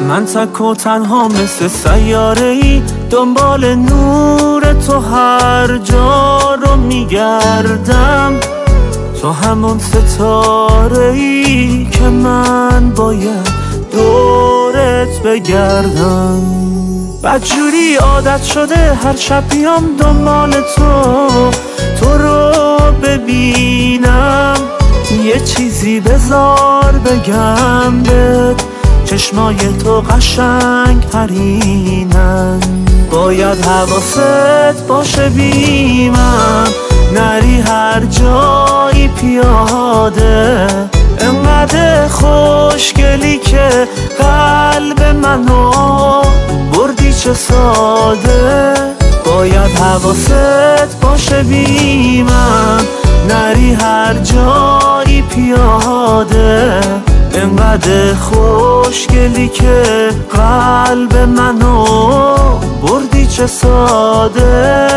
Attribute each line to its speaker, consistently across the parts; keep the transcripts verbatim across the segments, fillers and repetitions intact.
Speaker 1: من تک و تنها مثل سیاره ای دنبال نور تو هر جا رو میگردم. تو همون ستاره ای که من باید دورت بگردم. بدجوری عادت شده هر شب بیام دنبال تو، تو رو ببینم. یه چیزی بذار بگم بهت، چشمای تو قشنگ ترینن. باید حواست باشه بیمم، نری هر جایی پیاده. انقدر خوشگلی که قلب منو بردی چه ساده. باید حواست باشه بیمم، نری هر جایی پیاده. انقدر خوشگلی که قلب منو بردی چه ساده.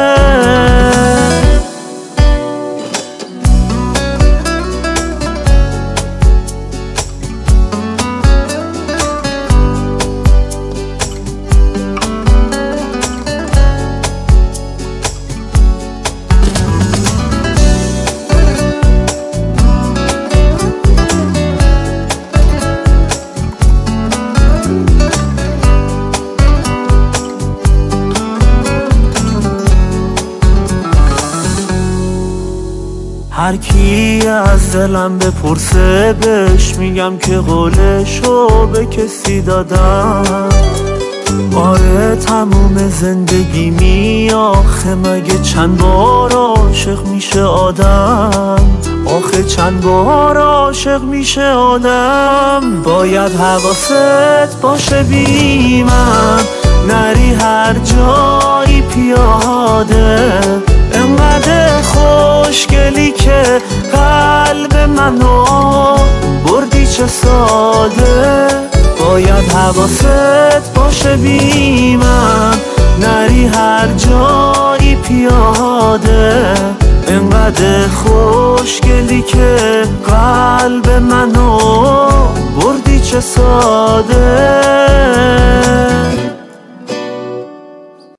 Speaker 1: هر کی از دلم بپرسه بهش میگم که قولشو به کسی دادم. آره تموم زندگی می آخه مگه چند بار عاشق میشه آدم. آخه چند بار عاشق میشه آدم. باید حواست باشه بیمم، نری هر جایی پیاده. انقدر خوشگلی که قلب منو بردی چه ساده. باید حواست باشه بیمم، نری هر جایی پیاده. انقدر خوشگلی که قلب منو بردی چه ساده.